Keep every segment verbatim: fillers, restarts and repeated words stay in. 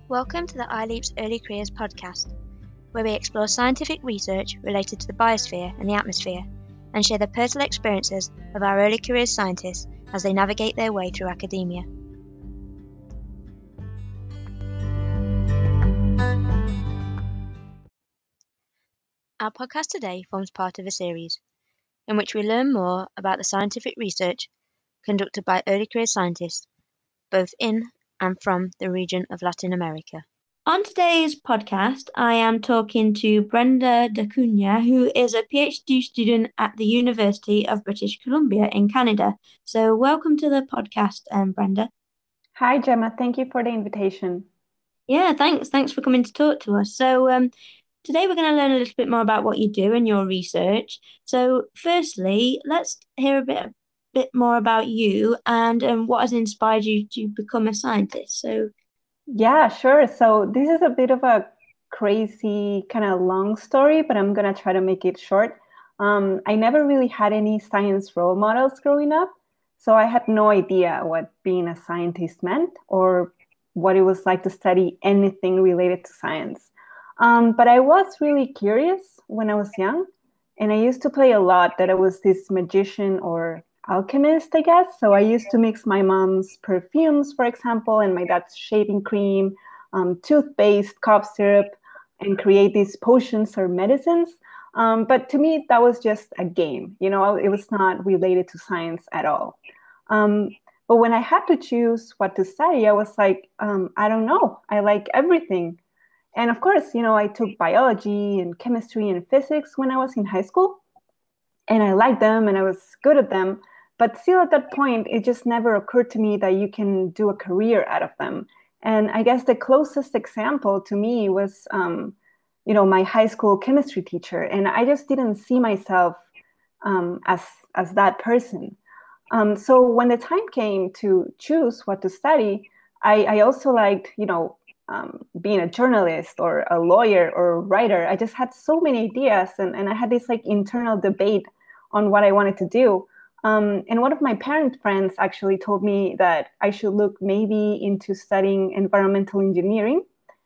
Welcome to the iLeap's Early Careers podcast, where we explore scientific research related to the biosphere and the atmosphere, and share the personal experiences of our early careers scientists as they navigate their way through academia. Our podcast today forms part of a series in which we learn more about the scientific research conducted by early career scientists, both in and from the region of Latin America. On today's podcast, I am talking to Brenda Da Cunha, who is a PhD student at the University of British Columbia in Canada. So welcome to the podcast, um, Brenda. Hi, Gemma. Thank you for the invitation. Yeah, thanks. Thanks for coming to talk to us. So um, today we're going to learn a little bit more about what you do and your research. So firstly, let's hear a bit, bit more about you and um, what has inspired you to become a scientist. So Yeah, sure. So this is a bit of a crazy, kind of long story, but I'm going to try to make it short. Um, I never really had any science role models growing up, so I had no idea what being a scientist meant or what it was like to study anything related to science. Um, but I was really curious when I was young, and I used to play a lot that I was this magician or alchemist, I guess. So I used to mix my mom's perfumes, for example, and my dad's shaving cream, um, toothpaste, cough syrup, and create these potions or medicines. Um, but to me, that was just a game. You know, it was not related to science at all. Um, but when I had to choose what to study, I was like, um, I don't know. I like everything. And of course, you know, I took biology and chemistry and physics when I was in high school, and I liked them and I was good at them. But still at that point, it just never occurred to me that you can do a career out of them. And I guess the closest example to me was, um, you know, my high school chemistry teacher. And I just didn't see myself um, as, as that person. Um, so when the time came to choose what to study, I, I also liked, you know, um, being a journalist or a lawyer or a writer. I just had so many ideas, and, and I had this like internal debate on what I wanted to do. Um, and one of my parent friends actually told me that I should look maybe into studying environmental engineering.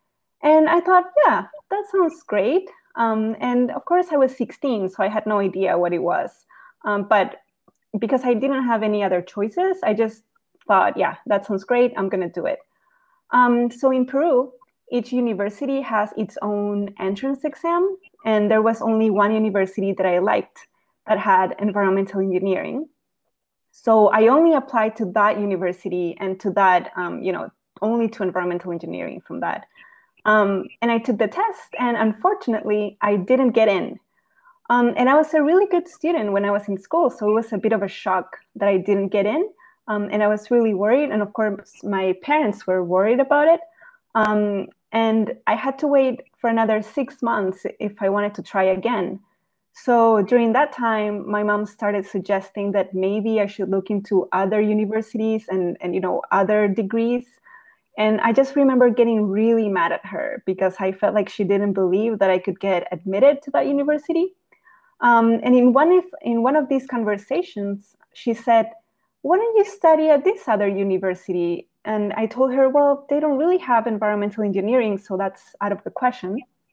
And I thought, yeah, that sounds great. Um, and of course, I was sixteen, so I had no idea what it was. Um, but because I didn't have any other choices, I just thought, yeah, that sounds great. I'm going to do it. Um, so in Peru, each university has its own entrance exam, and there was only one university that I liked that had environmental engineering. So I only applied to that university and to that, um, you know, only to environmental engineering from that. Um, and I took the test, and unfortunately, I didn't get in. Um, and I was a really good student when I was in school, so it was a bit of a shock that I didn't get in. Um, and I was really worried. And of course, my parents were worried about it. Um, and I had to wait for another six months if I wanted to try again. So during that time, my mom started suggesting that maybe I should look into other universities and, and you know, other degrees. And I just remember getting really mad at her because I felt like she didn't believe that I could get admitted to that university. Um, and in one, of, in one of these conversations, she said, why don't you study at this other university? And I told her, well, they don't really have environmental engineering, so that's out of the question.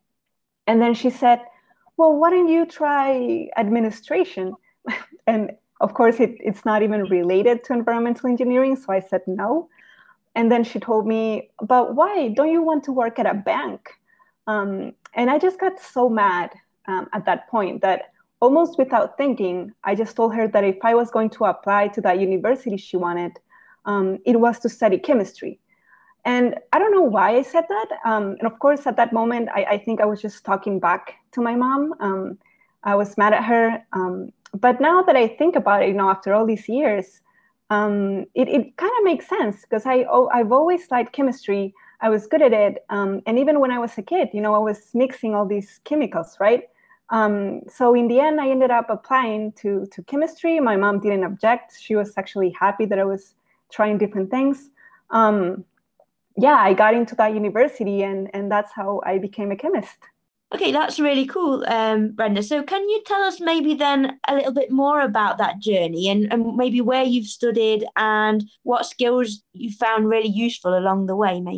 And then she said, well, why don't you try administration? And of course, it, it's not even related to environmental engineering, so I said no. And then she told me, but why? Don't you want to work at a bank? Um, and I just got so mad um, at that point that almost without thinking, I just told her that if I was going to apply to that university she wanted, um, it was to study chemistry. And I don't know why I said that. Um, and of course, at that moment, I, I think I was just talking back to my mom. Um, I was mad at her. Um, but now that I think about it, you know, after all these years, um, it, it kind of makes sense because I, oh, I've always liked chemistry. I was good at it. Um, and even when I was a kid, you know, I was mixing all these chemicals, right? Um, so in the end, I ended up applying to, to chemistry. My mom didn't object. She was actually happy that I was trying different things. Um, yeah, I got into that university, and, and that's how I became a chemist. okay, that's really cool, um, Brenda. So can you tell us maybe then a little bit more about that journey and, and maybe where you've studied and what skills you found really useful along the way, maybe?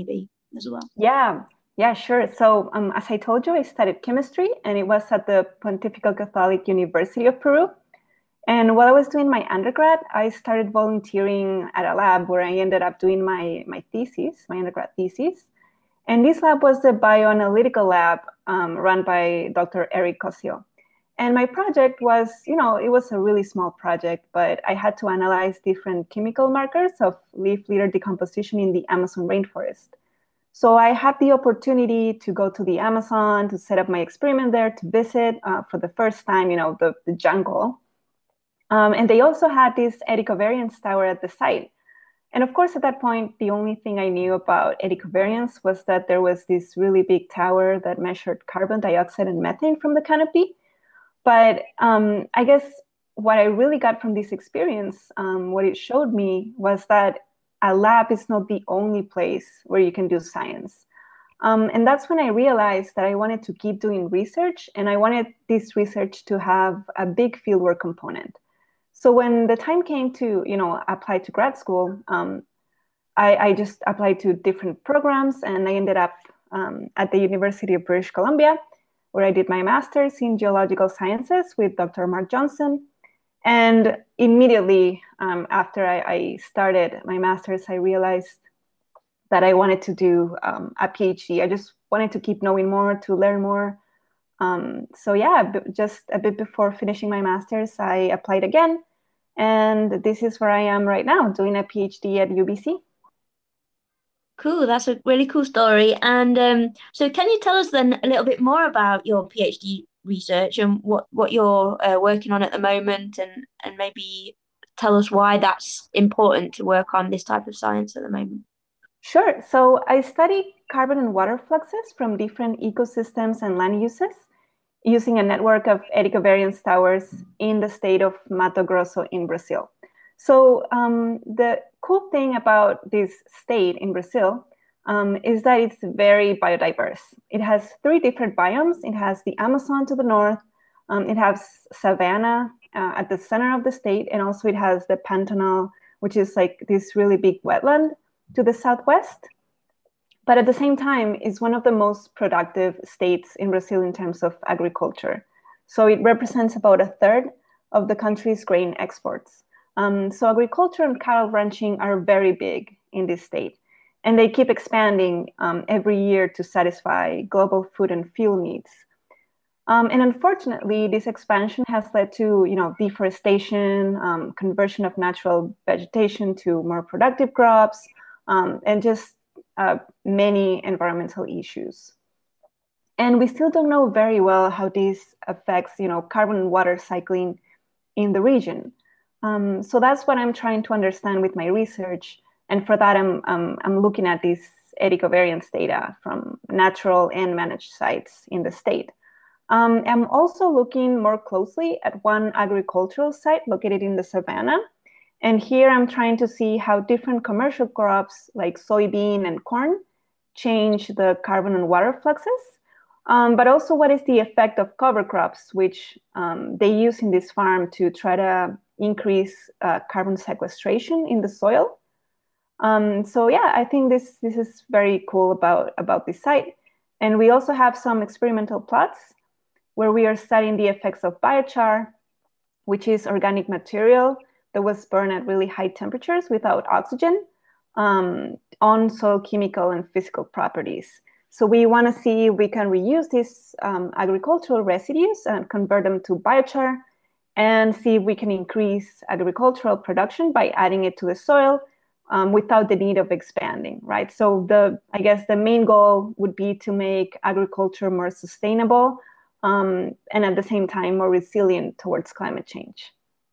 as well? Yeah, yeah, sure. So um, as I told you, I studied chemistry, and it was at the Pontifical Catholic University of Peru. And while I was doing my undergrad, I started volunteering at a lab where I ended up doing my, my thesis, my undergrad thesis. And this lab was the bioanalytical lab um, run by Doctor Eric Cosio. And my project was, you know, it was a really small project, but I had to analyze different chemical markers of leaf litter decomposition in the Amazon rainforest. So I had the opportunity to go to the Amazon, to set up my experiment there, to visit uh, for the first time, you know, the, the jungle. Um, and they also had this Erycovariance tower at the site. And of course, at that point, the only thing I knew about Erycovariance was that there was this really big tower that measured carbon dioxide and methane from the canopy. But um, I guess what I really got from this experience, um, what it showed me was that a lab is not the only place where you can do science. Um, and that's when I realized that I wanted to keep doing research, and I wanted this research to have a big fieldwork component. So when the time came to, you know, apply to grad school, um, I, I just applied to different programs, and I ended up um, at the University of British Columbia, where I did my master's in geological sciences with Doctor Mark Johnson. And immediately um, after I, I started my master's, I realized that I wanted to do um, a PhD. I just wanted to keep knowing more, to learn more. Um, so yeah, just a bit before finishing my master's, I applied again. And this is where I am right now, doing a PhD at U B C. Cool, that's a really cool story. And um, so can you tell us then a little bit more about your PhD research and what, what you're uh, working on at the moment, and, and maybe tell us why that's important to work on this type of science at the moment? Sure. So I study carbon and water fluxes from different ecosystems and land uses using a network of Erycovariance towers in the state of Mato Grosso in Brazil. So um, the cool thing about this state in Brazil um, is that it's very biodiverse. It has three different biomes. It has the Amazon to the north, um, it has savanna uh, at the center of the state, and also it has the Pantanal, which is like this really big wetland to the southwest. But at the same time, it's one of the most productive states in Brazil in terms of agriculture. So it represents about a third of the country's grain exports. Um, so agriculture and cattle ranching are very big in this state, and they keep expanding um, every year to satisfy global food and fuel needs. Um, and unfortunately, this expansion has led to, you know, deforestation, um, conversion of natural vegetation to more productive crops, um, and just uh, many environmental issues. And we still don't know very well how this affects, you know, carbon and water cycling in the region. Um, so that's what I'm trying to understand with my research. And for that, I'm, um, I'm looking at this Erycovariance data from natural and managed sites in the state. Um, I'm also looking more closely at one agricultural site located in the savannah. And here I'm trying to see how different commercial crops like soybean and corn change the carbon and water fluxes, um, but also what is the effect of cover crops, which um, they use in this farm to try to increase uh, carbon sequestration in the soil. Um, so yeah, I think this, this is very cool about, about this site. And we also have some experimental plots where we are studying the effects of biochar, which is organic material that was burned at really high temperatures without oxygen, um, on soil chemical and physical properties. So we want to see if we can reuse these um, agricultural residues and convert them to biochar, and see if we can increase agricultural production by adding it to the soil um, without the need of expanding, right? So the, I guess the main goal would be to make agriculture more sustainable, um, and at the same time more resilient towards climate change.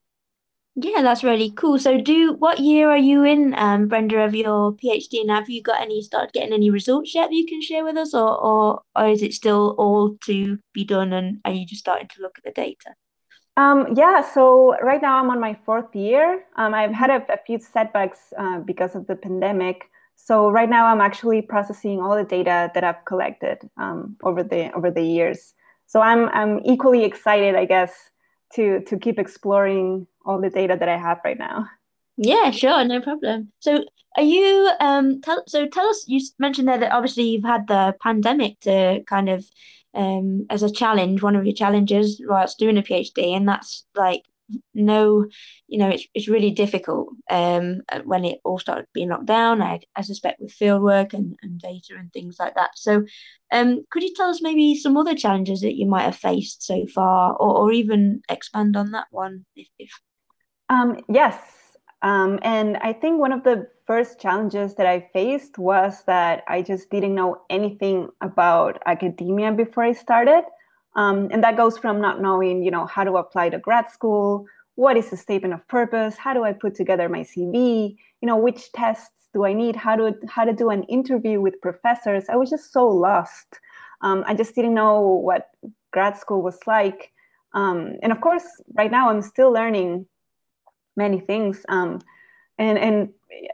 Yeah, that's really cool. So do what year are you in, um, Brenda, of your PhD, and have you got any started getting any results yet that you can share with us, or or, or is it still all to be done, and are you just starting to look at the data? Um, yeah, so right now I'm on my fourth year. Um, I've had a, a few setbacks uh, because of the pandemic. So right now I'm actually processing all the data that I've collected um, over the over the years. So I'm I'm equally excited, I guess, to to keep exploring all the data that I have right now. Yeah, sure, no problem. So, are you um tell so tell us, you s- mentioned there that obviously you've had the pandemic to kind of um as a challenge, one of your challenges whilst doing a PhD, and that's like no, you know, it's it's really difficult um uh, when it all started being locked down, I I suspect with fieldwork and, and data and things like that. So, um could you tell us maybe some other challenges that you might have faced so far, or, or even expand on that one if, if Um, yes. Um, and I think one of the first challenges that I faced was that I just didn't know anything about academia before I started. Um, and that goes from not knowing, you know, how to apply to grad school, what is the statement of purpose, how do I put together my C V, you know, which tests do I need, how to how to do an interview with professors. I was just so lost. Um, I just didn't know what grad school was like. Um, and of course, right now I'm still learning many things. Um, and and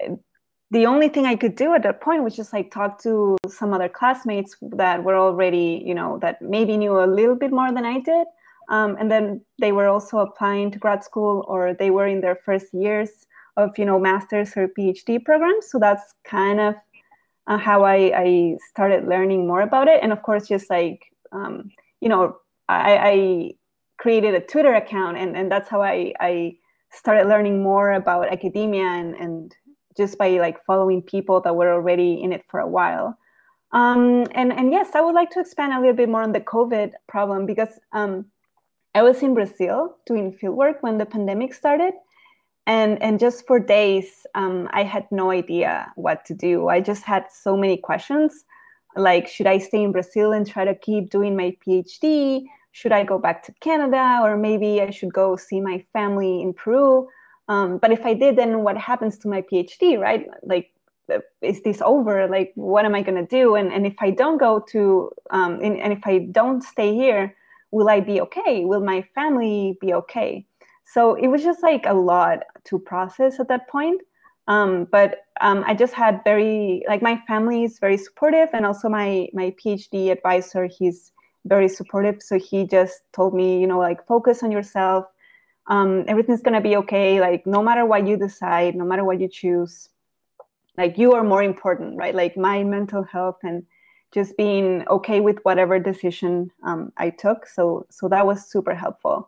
the only thing I could do at that point was just like talk to some other classmates that were already, you know, that maybe knew a little bit more than I did. Um, and then they were also applying to grad school, or they were in their first years of, you know, master's or PhD programs. So that's kind of uh, how I, I started learning more about it. And of course, just like, um, you know, I, I created a Twitter account, and, and that's how I, I started learning more about academia, and, and just by like following people that were already in it for a while. Um, and, and yes, I would like to expand a little bit more on the COVID problem, because um, I was in Brazil doing fieldwork when the pandemic started. And, and just for days, um, I had no idea what to do. I just had so many questions, like, should I stay in Brazil and try to keep doing my PhD? Should I go back to Canada? Or maybe I should go see my family in Peru? Um, but if I did, then what happens to my PhD, right? Like, is this over? Like, what am I going to do? And, and if I don't go to, um, and, and if I don't stay here, will I be okay? Will my family be okay? So it was just like a lot to process at that point. Um, but um, I just had very, like, my family is very supportive, and also my my PhD advisor, he's very supportive. So he just told me, you know, like, focus on yourself. Um, everything's gonna be okay. Like, no matter what you decide, no matter what you choose, like, you are more important, right? Like, my mental health and just being okay with whatever decision um, I took. So so that was super helpful.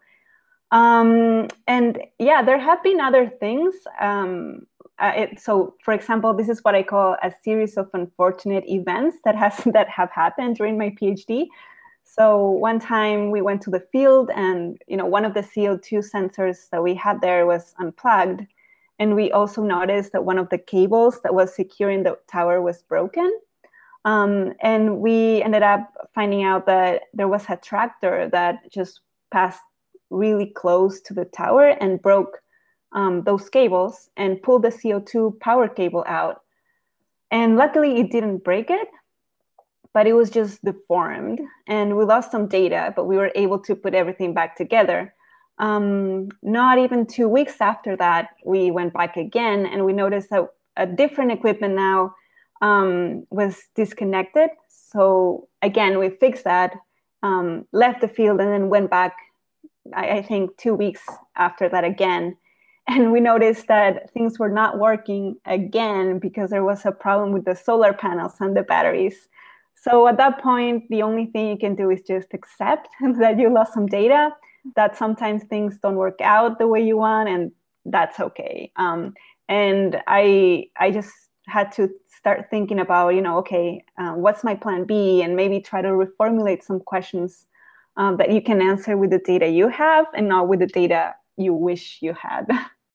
Um, and yeah, there have been other things. Um, uh, it, so, for example, this is what I call a series of unfortunate events that has that have happened during my PhD. So one time we went to the field, and you know, one of the C O two sensors that we had there was unplugged, and we also noticed that one of the cables that was securing the tower was broken. Um, and we ended up finding out that there was a tractor that just passed really close to the tower and broke um, those cables and pulled the C O two power cable out. And luckily, it didn't break it, but it was just deformed. And we lost some data, but we were able to put everything back together. Um, not even two weeks after that, we went back again, and we noticed that a different equipment now um, was disconnected. So again, we fixed that, um, left the field, and then went back, I, I think, two weeks after that again. And we noticed that things were not working again because there was a problem with the solar panels and the batteries. So at that point, the only thing you can do is just accept that you lost some data, that sometimes things don't work out the way you want, and that's okay. Um, and I, I just had to start thinking about, you know, okay, uh, what's my plan B, and maybe try to reformulate some questions um, that you can answer with the data you have and not with the data you wish you had.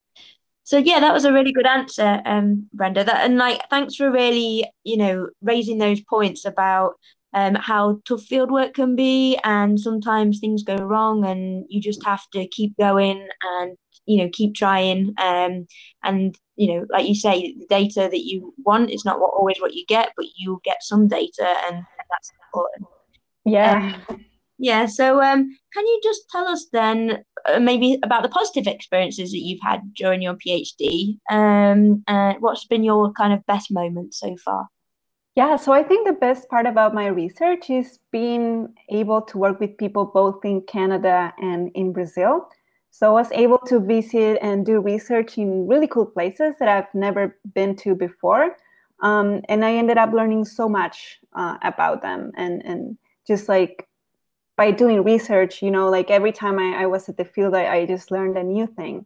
So yeah, that was a really good answer, um, Brenda. That and like, thanks for really, you know, raising those points about um how tough field work can be, and sometimes things go wrong, and you just have to keep going and you know keep trying. Um, and you know, like you say, the data that you want is not what always what you get, but you get some data, and that's important. Um, Yeah. yeah, so um, can you just tell us then uh, maybe about the positive experiences that you've had during your PhD? Um, uh, what's been your kind of best moment so far? Yeah, so I think the best part about my research is being able to work with people both in Canada and in Brazil. So I was able to visit and do research in really cool places that I've never been to before. Um, and I ended up learning so much uh, about them. And, and just like by doing research, you know, like every time I, I was at the field, I, I just learned a new thing.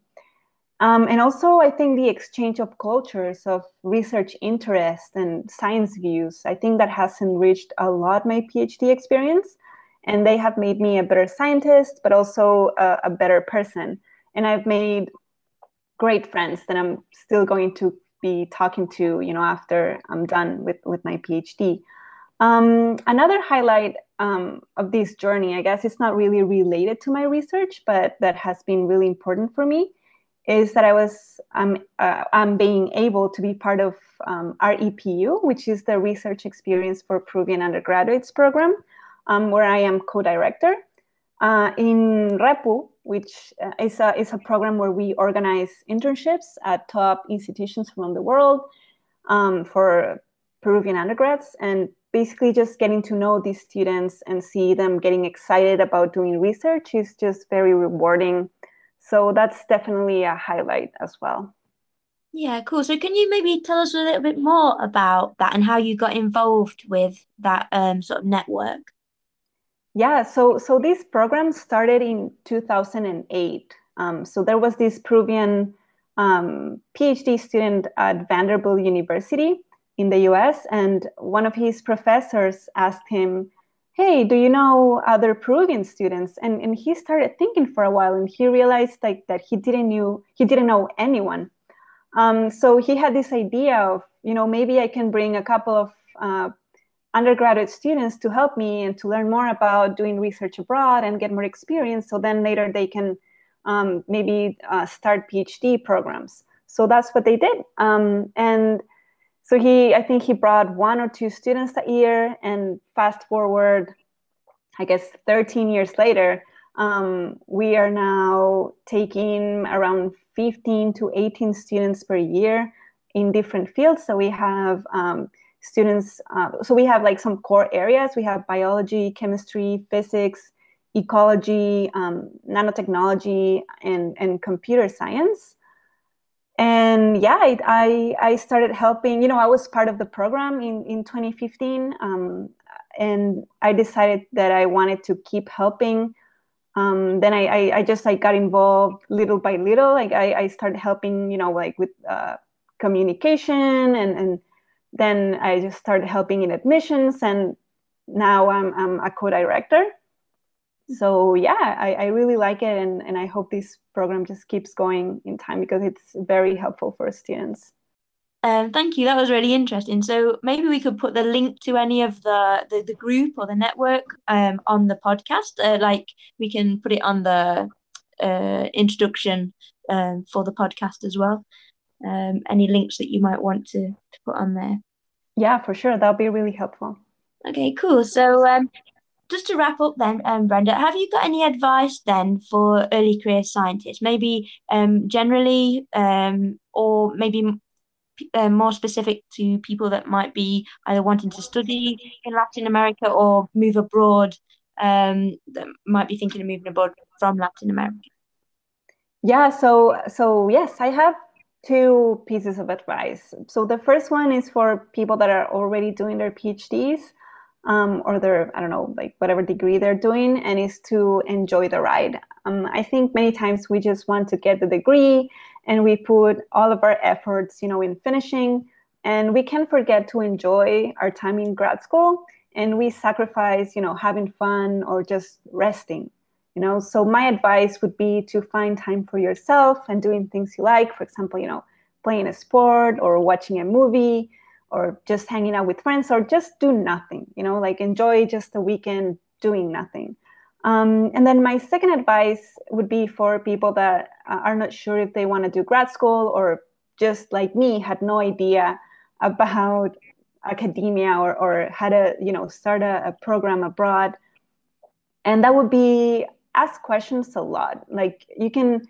Um, and also, I think the exchange of cultures, of research interest and science views, I think that has enriched a lot my PhD experience. And they have made me a better scientist, but also a, a better person. And I've made great friends that I'm still going to be talking to, you know, after I'm done with, with my PhD. Um, another highlight um, of this journey, I guess it's not really related to my research, but that has been really important for me, is that I was um, uh, I'm being able to be part of um, R E P U, which is the Research Experience for Peruvian Undergraduates program, um, where I am co-director. Uh, in REPU, which uh, is, a, is a program where we organize internships at top institutions around the world um, for Peruvian undergrads, and basically just getting to know these students and see them getting excited about doing research is just very rewarding. So that's definitely a highlight as well. Yeah, cool. So can you maybe tell us a little bit more about that and how you got involved with that um, sort of network? Yeah, so so this program started in two thousand eight. Um, so there was this Peruvian um, PhD student at Vanderbilt University in the U S, and one of his professors asked him, hey, do you know other Peruvian students? And, and he started thinking for a while, and he realized like that he didn't knew he didn't know anyone. Um, so he had this idea of, you know, maybe I can bring a couple of uh, undergraduate students to help me and to learn more about doing research abroad and get more experience. So then later they can um, maybe uh, start PhD programs. So that's what they did. Um, and so he, I think he brought one or two students a year, and fast forward, I guess, thirteen years later, um, we are now taking around fifteen to eighteen students per year in different fields. So we have um, students, uh, so we have like some core areas. We have biology, chemistry, physics, ecology, um, nanotechnology, and, and computer science. And yeah, I, I, I started helping, you know, I was part of the program in, in twenty fifteen. Um, and I decided that I wanted to keep helping. Um, then I, I, I just, I got involved little by little. Like I, I started helping, you know, like with uh, communication, and, and then I just started helping in admissions, and now I'm, I'm a co-director. So yeah, I, I really like it, and, and I hope this program just keeps going in time because it's very helpful for students. Um, thank you. That was really interesting. So maybe we could put the link to any of the the, the group or the network um, on the podcast. Uh, like we can put it on the uh, introduction um, for the podcast as well. Um, any links that you might want to, to put on there. Yeah, for sure. That'll be really helpful. Okay, cool. So um, just to wrap up then, um, Brenda, have you got any advice then for early career scientists? Maybe um, generally um, or maybe uh, more specific to people that might be either wanting to study in Latin America or move abroad, um, that might be thinking of moving abroad from Latin America? Yeah, so so yes, I have two pieces of advice. So the first one is for people that are already doing their PhDs, um, or their, I don't know, like whatever degree they're doing, and is to enjoy the ride. Um, I think many times we just want to get the degree and we put all of our efforts, you know, in finishing, and we can forget to enjoy our time in grad school, and we sacrifice, you know, having fun or just resting. You know, so my advice would be to find time for yourself and doing things you like. For example, you know, playing a sport or watching a movie or just hanging out with friends, or just do nothing, you know, like enjoy just a weekend doing nothing. Um, and then my second advice would be for people that are not sure if they want to do grad school, or just like me, had no idea about academia, or, or how to, you know, start a, a program abroad. And that would be ask questions a lot. Like you can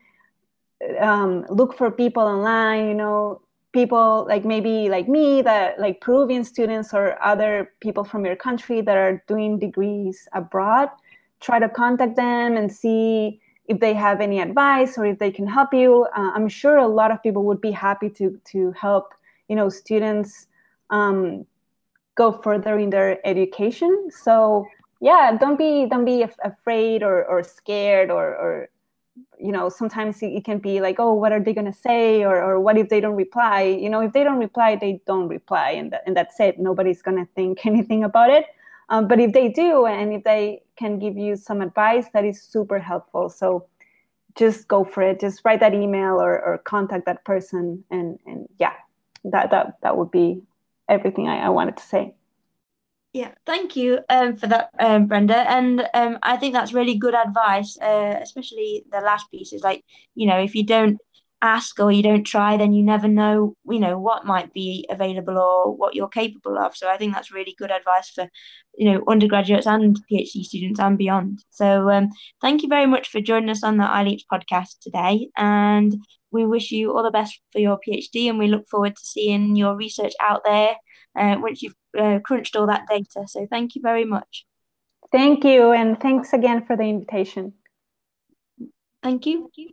um, look for people online, you know, people like maybe like me, that like Peruvian students or other people from your country that are doing degrees abroad. Try to contact them and see if they have any advice or if they can help you. Uh, I'm sure a lot of people would be happy to to help, you know, students um, go further in their education. So yeah, don't be don't be af- afraid or, or scared or, or you know, sometimes it can be like, oh, what are they going to say? Or, or what if they don't reply? You know, if they don't reply, they don't reply. And, that, and that's it. Nobody's going to think anything about it. Um, but if they do, and if they can give you some advice, that is super helpful. So just go for it. Just write that email or, or contact that person. And, and yeah, that, that, that would be everything I, I wanted to say. Yeah, thank you um, for that, um, Brenda. And um, I think that's really good advice, uh, especially the last piece is like, you know, if you don't ask or you don't try, then you never know, you know, what might be available or what you're capable of. So I think that's really good advice for, you know, undergraduates and PhD students and beyond. So um, thank you very much for joining us on the iLeaps podcast today. And we wish you all the best for your PhD, and we look forward to seeing your research out there uh, once you've uh, crunched all that data. So thank you very much. Thank you. And thanks again for the invitation. Thank you. Thank you.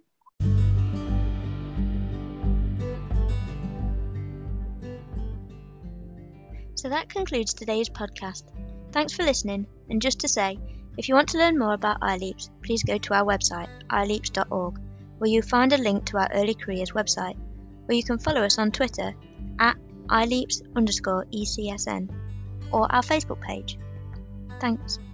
So that concludes today's podcast. Thanks for listening. And just to say, if you want to learn more about iLeaps, please go to our website, i leaps dot org, where you'll find a link to our early careers website, or you can follow us on Twitter at iLeaps underscore E C S N, or our Facebook page. Thanks.